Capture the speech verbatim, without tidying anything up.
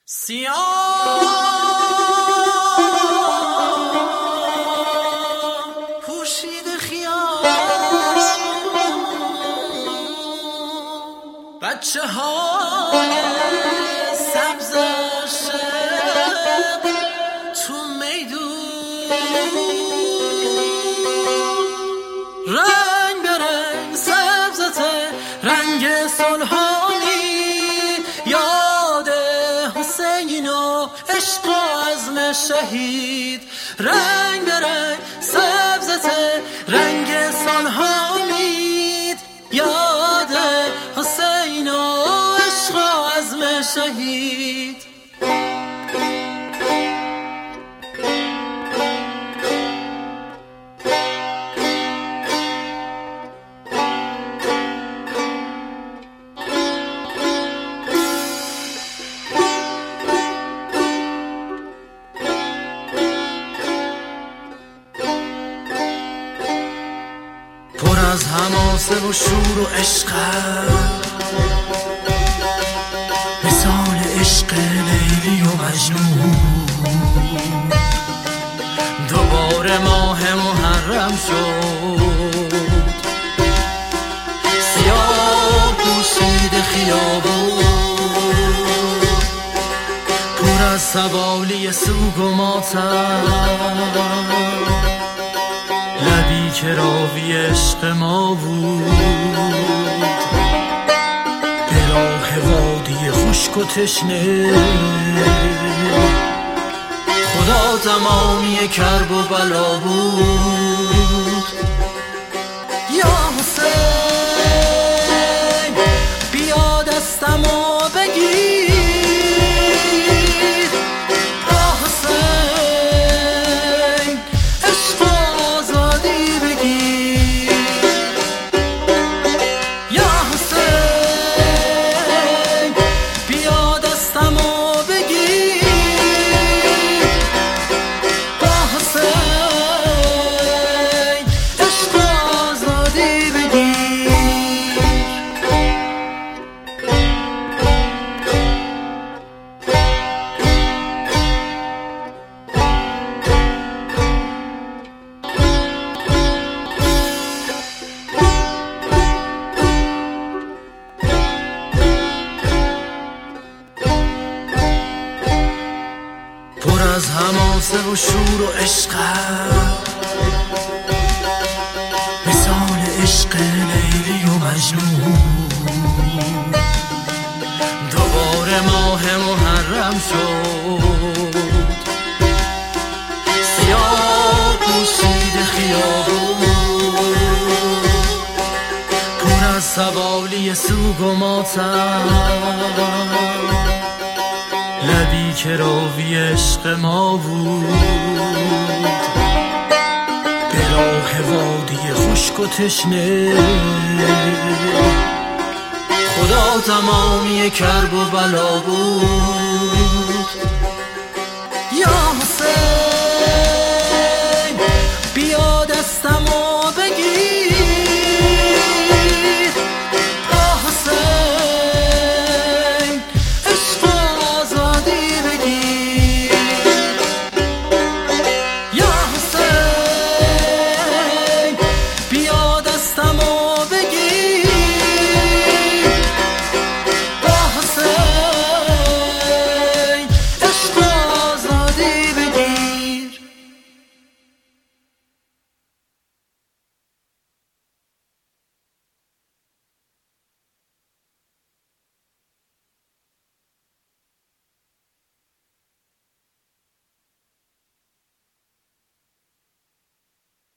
سیاه پوشید خیال بچه های سبز شب تو میدون رنگ به رنگ سبزته رنگ سلحانی یاد حسین و عشق و عزم شهید رنگ به رنگ سبزته رنگ سلحانی یاد حسین و عشق و عزم شهید پر از حماسه و شور و عشق مثال عشق لیلی و مجنون دوباره ماه محرم شد سیاه پوشید خیابون پر از سوالی سوگ و ماتم لبی که راوی عشق ما بود به راه وادی خشک و تشنه خدا تمامی کرب و بلا بود یا حسین بیا دستمو بگیر پر از حماسه و شور و عشق مثال عشق لیلی و مجنون دوباره ماه محرم شد سیاه پوشید خیابون پر از سوالی سوگ و ماتم لبی که راوی عشق ما بود به راه وادی خشک و تشنه خدا تمامی کرب و بلا بود یا